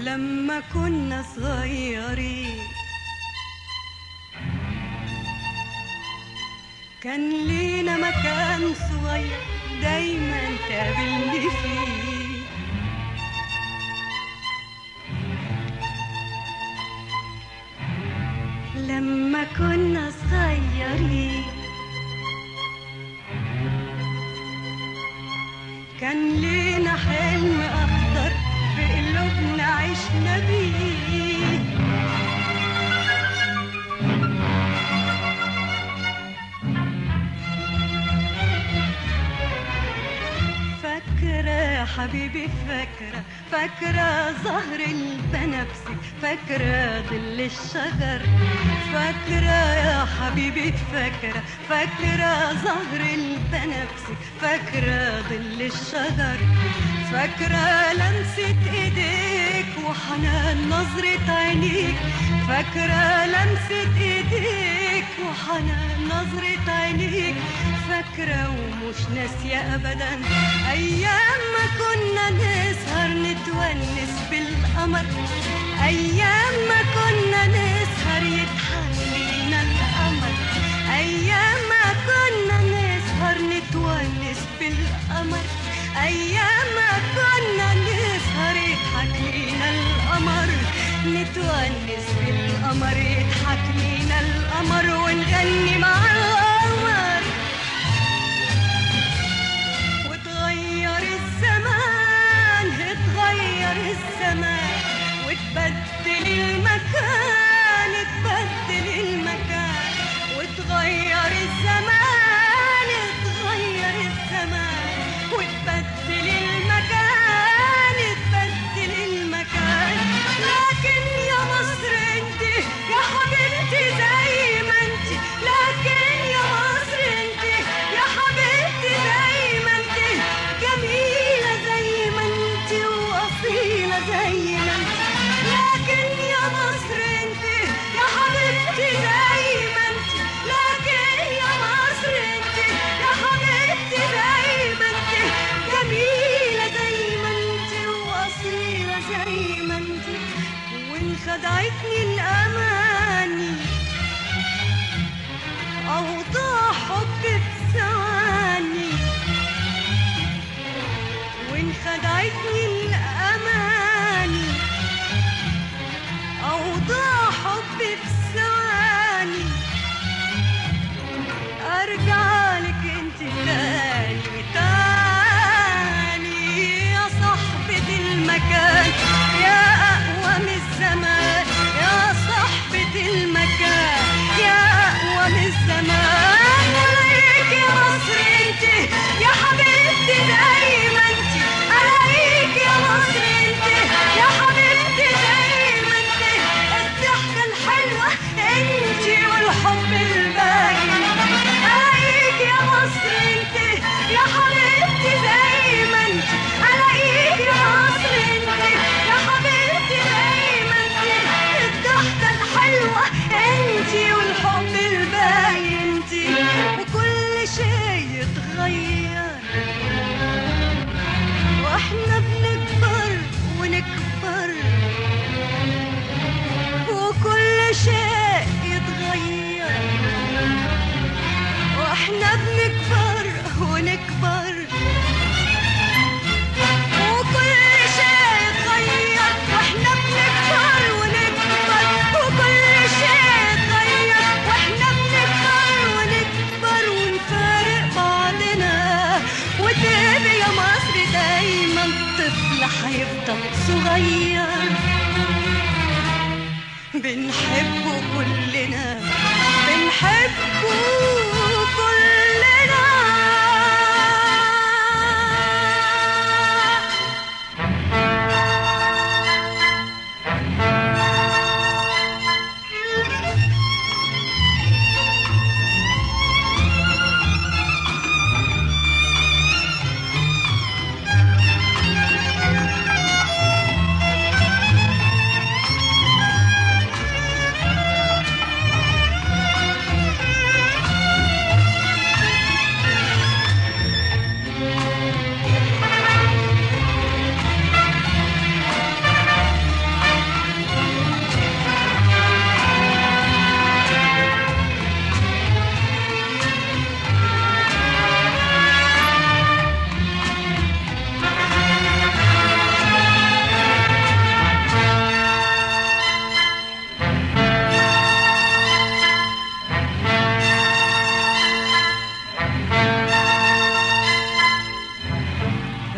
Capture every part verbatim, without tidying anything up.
لما كنا صغيرين كان لينا مكان صغير دايما تقابلني فيه، لما كنا صغيرين كان لينا حلم أخضر في قلوبنا عشنا بيه، فاكرة يا حبيبي فاكرة، فاكرة زهر البنفسج، فاكرة ظل الشجر، فاكرة يا حبيبي فاكرة، فاكرة زهر البنفسج، فاكرة ظل الشجر، فاكرة لمسة ايديك وحنان نظرة عينيك، فاكرة لمسة ايديك وحنان نظرة عينيك، فاكرة ومش ناسية أبدا أيام ما كنا نسهر نتونس بالقمر، أيام ما كنا نسهر يضحك لينا القمر، أيام ما كنا نسهر نتونس بالقمر، أيام ما كنا نسهر يضحك لينا القمر، نتونس بالقمر يضحك لينا القمر ونغني مع القمر، وتغير الزمان اتغير الزمان وتبدل المكان اتبدل المكان، وتغير الزمان اتغير الزمان وتبدل المكان اتبدل المكان، لكن يا مصر انت يا حبيبتي زي ما انت، لكن يا مصر انت يا حبيبتي زي ما انت، جميلة زي ما انت وأصيلة زي ما انت، لكن يا مصر انت يا حبيبتي زي ما انت، لكن يا مصر انت يا حبيبتي زي ما انت، جميلة زي ما انت وأصيلة زي ما انت، وإن خدعتني الأماني أوضاع حب في ثواني، وإن خدعتني الأماني أوضاع حب في ثواني، أرجع لك أنت تاني تاني يا صاحبة المكان، يا أقوى من الزمان، يا صاحبة المكان، يا أقوى من الزمان، ألاقيك يا مصر أنت يا حبيبتي زي ما أنت، ألاقيك يا مصر أنت يا حبيبتي زي ما أنت، الضحكة الحلوة أنت والحب الباين، ألاقيك يا مصر أنت يا حبيبتي زي ما أنت، ألاقيك يا مصر أنت يا حبيبتي زي ما أنت، الضحكة الحلوة أنت والحب الباين أنت، وكل شيء يتغير واحنا بنكبر ونكبر، وكل شيء يتغير واحنا بنكبر ونكبر، وكل شيء يتغير واحنا بنكبر ونكبر، وكل شيء يتغير واحنا بنكبر ونكبر، ونفارق بعضنا وتبقى يا مصر دايما طفل هيفضل صغير، بنحبه كلنا بنحبه كلنا.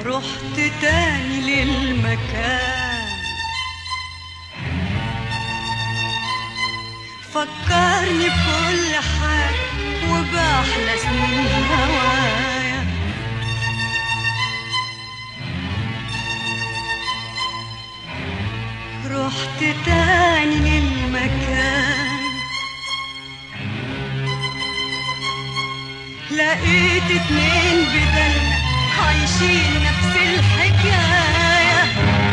رحت تاني للمكان. فكرني بكل حاجة وبأحلى سنين هوايا. رحت تاني للمكان، لقيت اتنين بدلنا عايشين نفس الحكاية.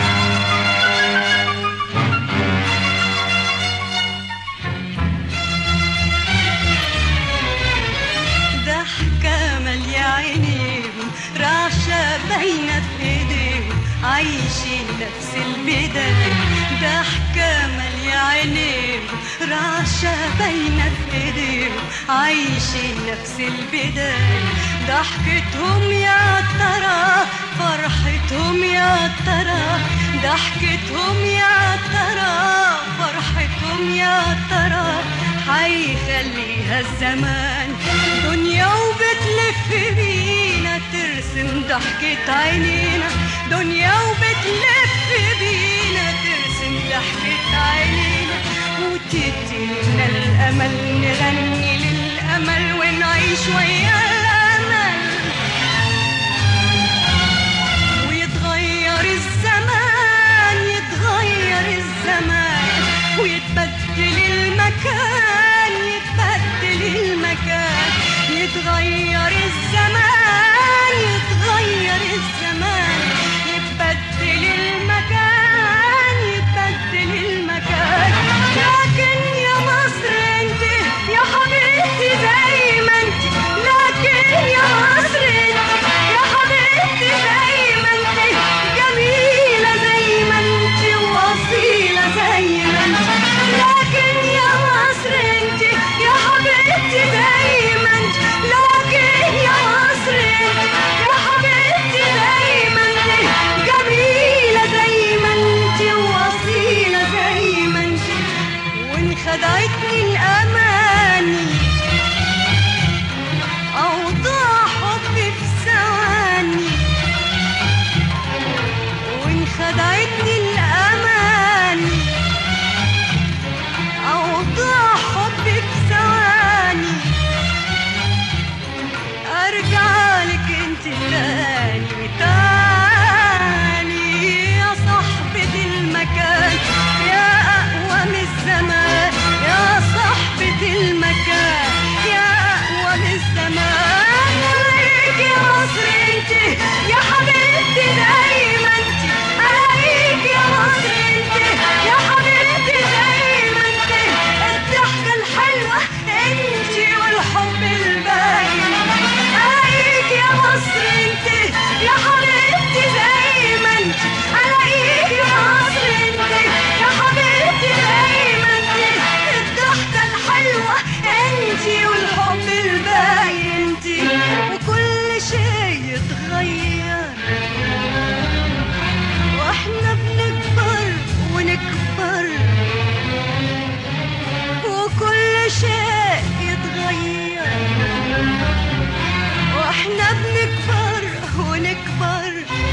ضحكة مالية عينيهم، رعشة باينة في ايديهم، عايشين نفس البداية. ضحكة مالية عينيهم، رعشة باينة في ايديهم، عايشين نفس البداية. ضحكتهم يا ترى فرحتهم يا ترى، ضحكتهم يا ترى فرحتهم يا ترى، حيخليها الزمان دنيا وبتلف بينا ترسم ضحكة عينينا. دنيا وبتلف بينا ترسم ضحكة عينينا، وتدينا الأمل نغني للأمل ونعيش ويا الأمل. ويتغير الزمان يتغير الزمان، ويتبدل المكان يتبدل المكان. يتغير الزمان يتغير الزمان، يتبدل المكان يتبدل المكان. لكن يا مصر انت يا حبيبتي زي ما انت، لكن يا مصر انت يا حبيبتي زي ما انت، جميلة زي ما انت وأصيلة زي ما انت. لكن يا مصر انت يا حبيبتي زي ما انت، لكن يا مصر انت يا حبيبتي زي ما انت، جميلة زي ما انت وأصيلة زي ما انت. وان خدعتني الأماني أوضاع حبي في ثواني، وان خدعتني الأماني أوضاع حبي في ثواني، أرجع لك انت تاني تاني يا صاحبة المكان، يا أقوى من الزمان، يا صاحبة المكان، يا أقوى من الزمان. عليك يا مصر انت يا حبيبتي زي ما انت، عليك يا مصر انت يا حبيبتي زي ما انت. الضحكة الحلوة انت والحب الباين، عليك يا مصر انت يا حبيبتي زي ما انت، عليك يا مصر انت يا حبيبتي زي ما انت. الضحكة الحلوة انت والحب الباين انت، وكل شيء يتغير واحنا بنكبر ونكبر، وكل شيء يتغير واحنا بنكبر ونكبر.